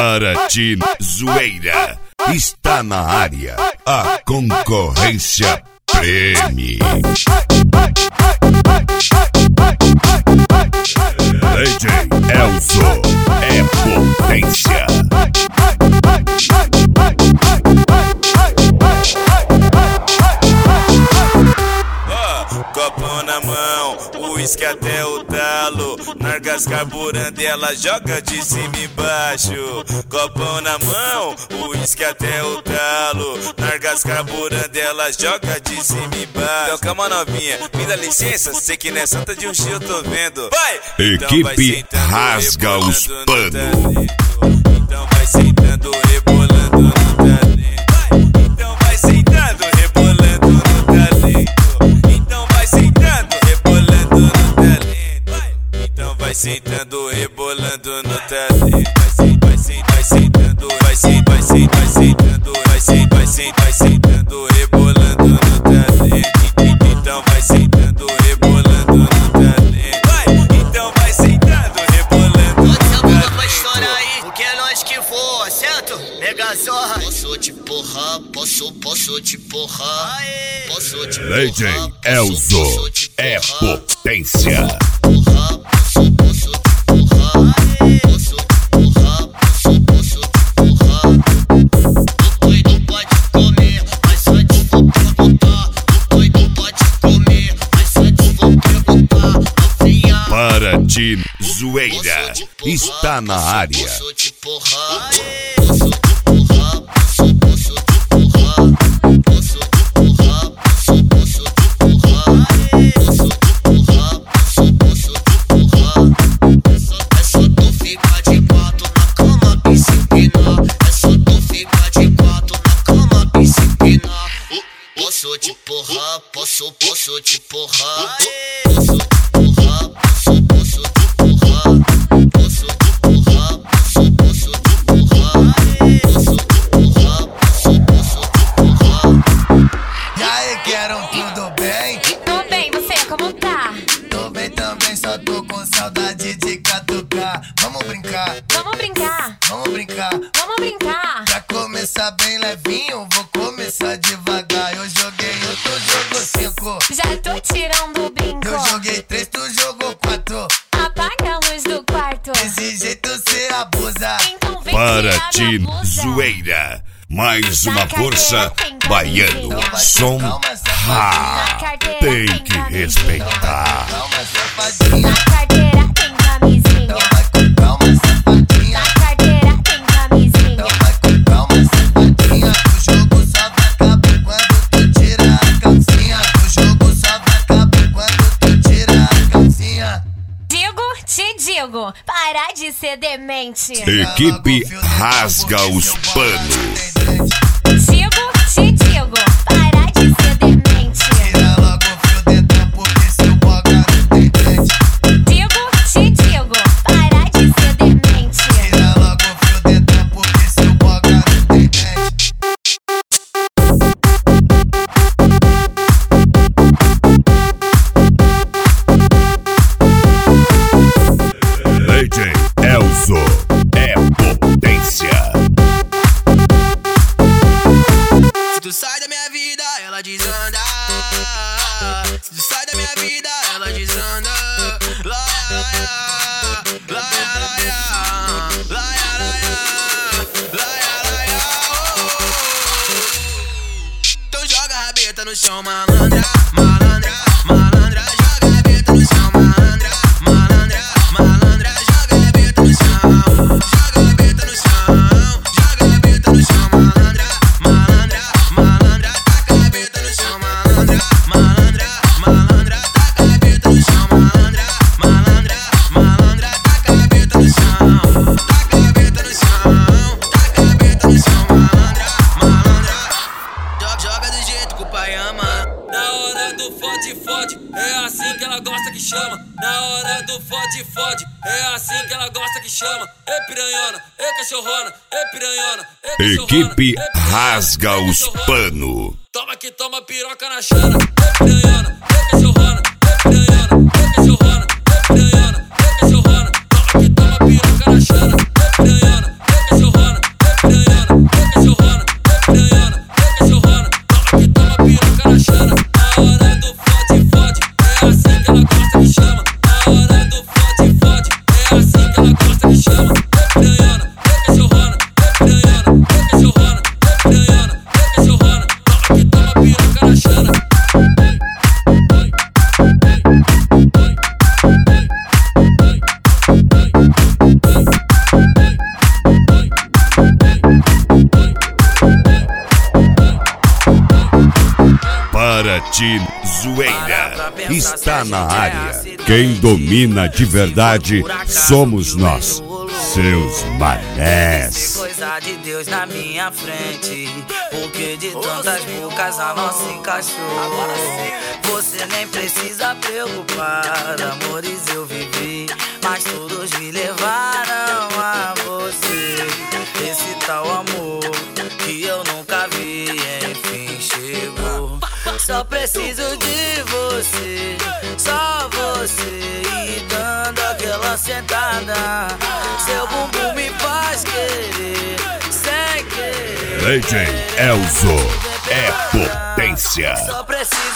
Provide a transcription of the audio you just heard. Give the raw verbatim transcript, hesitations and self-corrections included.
Paraty Zoeira, está na área, a concorrência preme. D J Elzo é potência. Copo na mão, uísque até o talo. Nargas carburando, ela joga de cima e embaixo. Copo na mão, uísque até o talo. Nargas carburando, ela joga de cima e embaixo. Então calma novinha, me dá licença, sei que não é santa de um X eu tô vendo. Vai! Equipe então vai rasga os panos. Então vai sentando, rebolando no talento. Então vai sentando, rebolando no talento. Então vai sentando, rebolando no talento. Então vai sentando, rebolando no talento. Vai sentando, vai sentando, vai sentando, vai sentando, vai sentando, vai sentando, vai sentando, rebolando no talento. Então vai sentando, rebolando no talento. Vai, então vai sentando, rebolando no talento. Bota essa pra estourar aí, porque é nós que voa, certo? Mega zorra. Posso te porrar, posso, posso te porrar. Posso te porrar. D J Elzo é potência. Porrar, posso, posso te porrar. Posso te porrar, posso, posso te porrar. O doido pode comer, mas antes vou perguntar. O doido pode comer, mas antes vou perguntar. Novinha, Paraty Zoeira, está na área. posso te porrar. Posso te porrar, posso, posso te porrar. Posso te porrar, posso, posso te porrar. Posso te porrar, posso, posso te porrar. É só tu ficar de quatro na cama e se empinar. É só tu ficar de quatro na cama e se empinar. Posso te porrar, posso, posso te porrar. Posso te porrar, posso, posso te porrar. Posso te porrar, posso, posso te porrar. Posso te porrar, posso, posso te porrar. E aí, quero tudo bem? Tô bem, você como tá? Tô bem também, só tô com saudade de catucar. Vamos brincar, Vamos brincar, vamos brincar. vamos brincar. Pra começar bem levinho, vou começar devagar. Eu joguei um, tu jogou cinco. Já tô tirando o brinco. Eu joguei três, tu jogou quatro. Apaga a luz do quarto. Desse jeito cê abusa. Então vem Paraty tirar minha blusa. Zoeira, mais uma força baiano. Então vai Som com calma, ha, safadinha. tem que respeitar. Calma, safadinha. Na carteira tem camisinha. Então vai com calma, safadinha. Na carteira tem camisinha. Então vai com calma, safadinha. O jogo só vai acabar quando tu tirar a calcinha. O jogo só vai acabar quando tu tirar a calcinha. Digo, te digo, para de ser demente. Equipe rasga os panos. Digo, te digo, para de ser demente. Tira logo o fio dentro porque seu boca não tem dente. Digo, te digo, para de ser demente. Tira logo o fio dentro porque seu boca não tem dente. D J Elzo é potência. Se tu sai da minha vida, ela desanda. Se tu sai da minha vida, ela desanda. Laia, laia, laia, laia, laia, laia, laia, laia, oh. Então joga a rabeta no chão, malandra, malandra, malandra. Joga a rabeta no chão, malandra, malandra, malandra. Joga a rabeta no chão, joga a rabeta no chão, joga a rabeta no chão, malandra, malandra, malandra. Taca a rabeta no chão, malandra, malandra, malandra. Taca a rabeta no chão, malandra, malandra, malandra. Taca a rabeta no chão, taca a rabeta no chão, taca a rabeta no chão, malandra, malandra. Joga, joga do jeito que o pai ama. Na hora do fode, fode, é assim que ela gosta que chama. Na hora do fode, fode, é assim que ela gosta que chama. É piranhona, é cachorrona, é piranhona, é cachorrona. Equipe é piranhona, rasga é os cachorrona. panos. Toma que toma piroca na chana. É piranhona, é cachorrona, é piranhona, é cachorrona, é piranhona, é cachorrona. Toma que toma piroca na chana. É piranhona, é cachorrona. Team Zoeira está na área. Quem domina de verdade somos nós, seus manés. Coisa de Deus na minha frente, porque de tantas bocas a nossa encaixou. Agora sim. Você nem precisa preocupar, amores eu vivi, mas todos me levaram a você. Esse tal amor que eu nunca vi, enfim chegou. Só preciso de você, só você, e dando aquela sentada, seu bumbum me faz querer, sem querer. D J Elzo é potência. Só preciso